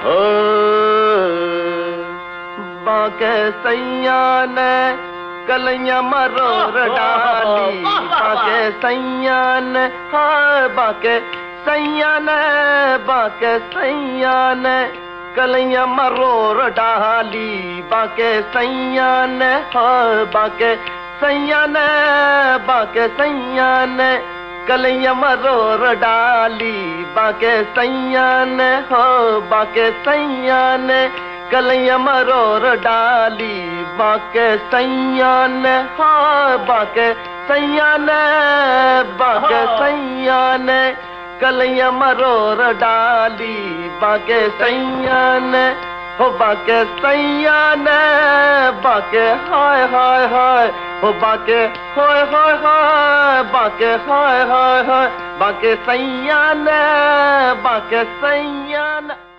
ओ बाके सैया ने कलैया मरोर डाली, बाके सैया ने हाय बाके सैया ने, बाके सैया ने कलैया मरोर डाली, बाके सैया ने हाय बाके सैया ने, बाके सैया ने कलैया मरोर डाली, बाके सैया ने हो बाके सैया ने कलैया मरोर डाली, बाके सैया ने हो बाके सैया ने, बाके सैया ने कलैया मरोर डाली, बाके सैया ने हो बाके सैया ने, बाके हाय हाय हाय हो बाके हाय हाय हाय, बाके हाय हाय हाय, बाके सैया ने, बाके सैया ने।